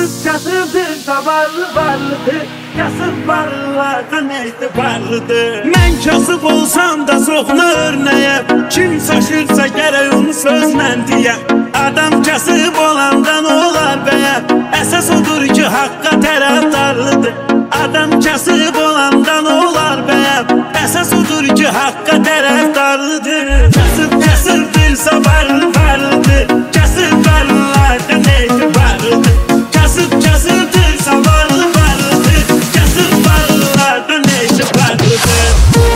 Kasıb varlıdır, kasıb varlılardan etibarlıdır. Mən kasıb olsam da çox nörnəyəm, kim şaşırsa gərək onu sözlə deyəm. Adam kasıb olandan olar bəyəm, əsas odur ki haqqa tərəfdarlıdır. Adam kasıb olandan olar bəyəm, əsas odur ki haqqa tərəfdarlıdır. Kasıbdırsa varlıdır, kasıb varlılardan etibarlıdır. Kasıbdırsa varlıdır, kasıb varlılardan etibarlıdır.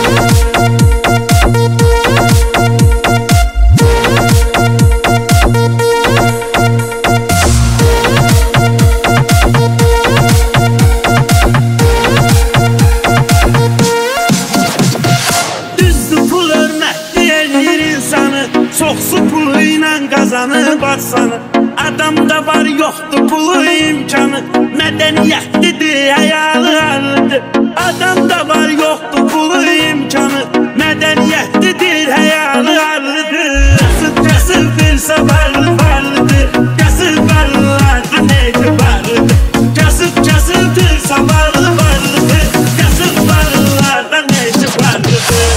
Çoxsu pulu ilə qazanıb arsanı, adamda var yoxdur pulu imkanı. Mədəniyyətlidir, həyalı harlıdır. Adamda var yoxdur pulu imkanı. Mədəniyyətlidir, həyalı harlıdır. Kasıbdırsa varlıdır, kasıb varlılardan etibarlıdır. Kasıbdırsa varlıdır, kasıb varlılardan etibarlıdır.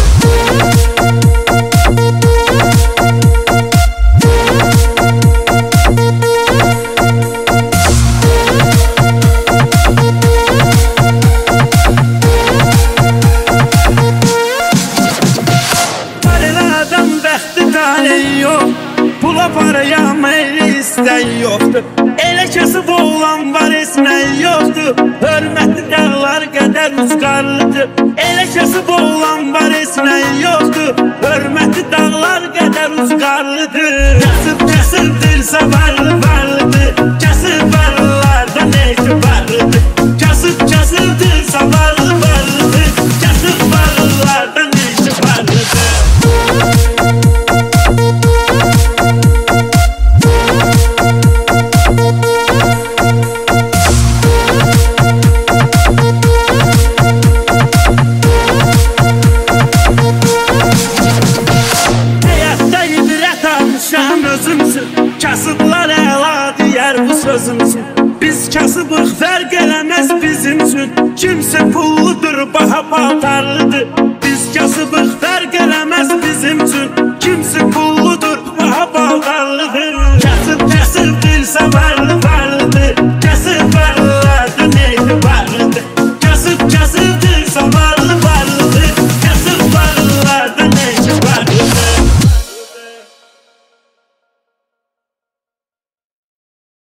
Pula paraya meyli istək yoxdur. Elə kasıb oğlan var esmək yoxdur. Hörmətli dağlar qədər uzqarlıdır. Elə kasıb oğlan var esmək yoxdur. Hörmətli dağlar qədər uzqarlıdır. Kasıbdırsa varlıdır, kasıb varlılardan etibarlıdır. Kasıbdırsa varlıdır, kasıb varlılardan etibarlıdır. Kasıblar əla deyər bu sözümsün. Biz kasıbıq, fərq eləməz bizim üçün. Kimsə pulludur, baha paltarlıdır. Biz kasıbıq, fərq eləməz bizim üçün. Kimsə pulludur, baha paltarlıdır. Kasıbdırsa var